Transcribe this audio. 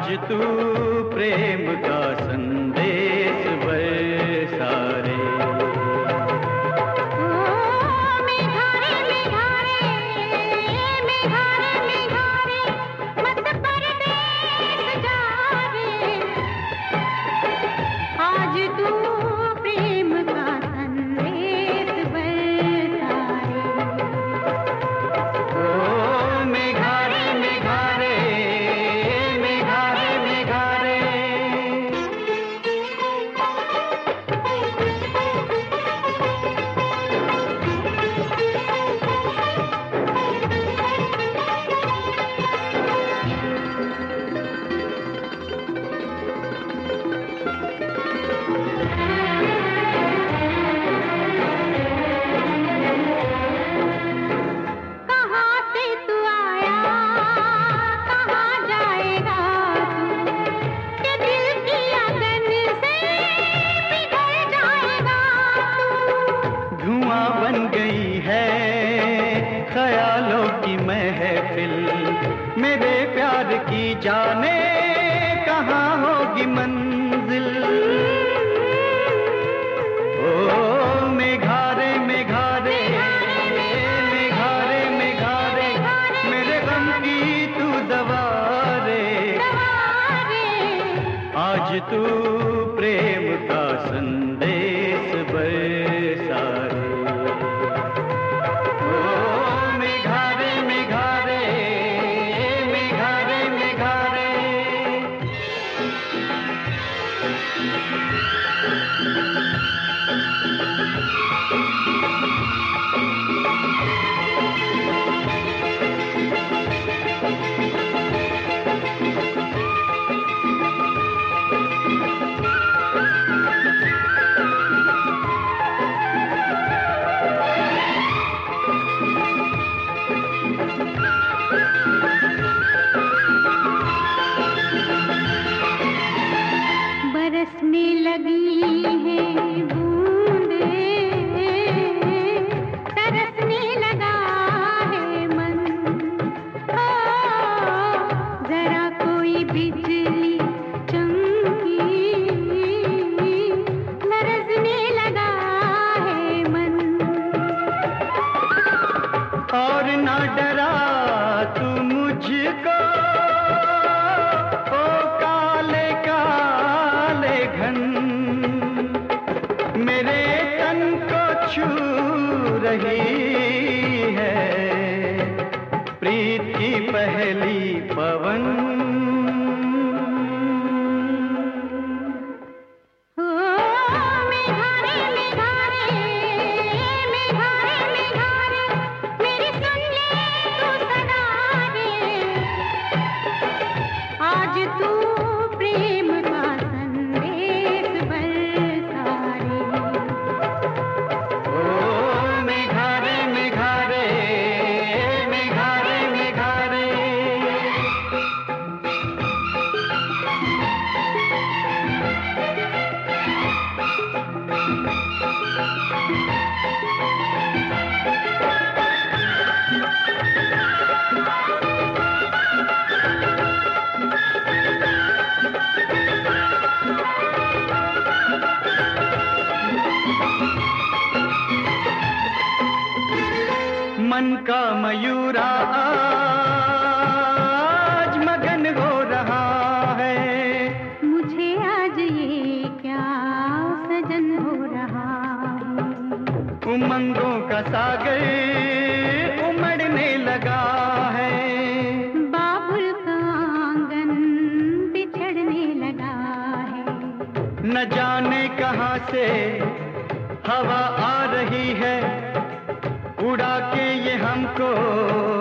आज तू प्रेम का संदेश बरसा रे। मेरे प्यार की जाने कहाँ होगी मंजिल। ओ मेघारे मेघारे मेघारे मेघारे मेरे गम की तू दवा रे। आज तू प्रेम का संदेश बरसा रे। बरसने लगी हैं बूंदें, तरसने लगा है मन। ओ जरा कोई बिजली चमकी, लरजने लगा है मन। और ना डरा तू मुझको मेरे तन को छू रही है प्रीत की पहली पवन। मेघारे मेघारे मेघारे मेघारे मेरी सुन ले तू सदा रे। आज तू प्रेम का संदेश बरसा रे। ओ मेघारे मेघारे मेघारे मेघारे मन का मयूरा आज मगन हो रहा है। मुझे आज ये क्या सजन हो रहा है। उमंगों का सागर उमड़ने लगा है। बाबुल का आंगन बिछड़ने लगा है। न जाने कहाँ से हवा आ रही है, उड़ा के ये हमको